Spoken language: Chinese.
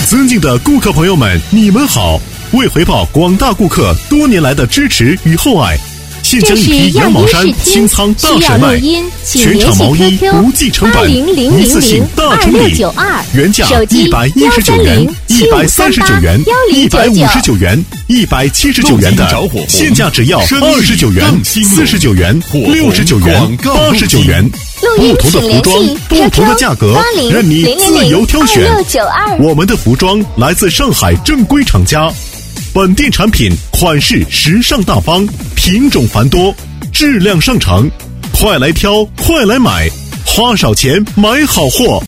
尊敬的顾客朋友们，你们好！为回报广大顾客多年来的支持与厚爱，现将一批羊毛衫清仓大甩卖，全场毛衣不计成本，一次性大处理，原价119元、139元、159元、179元的，现价只要29元、49元、69元、89元。不同的服装，不同的价格，任你自由挑选。我们的服装来自上海正规厂家，本店产品款式时尚大方，品种繁多，质量上乘，快来挑，快来买，花少钱买好货。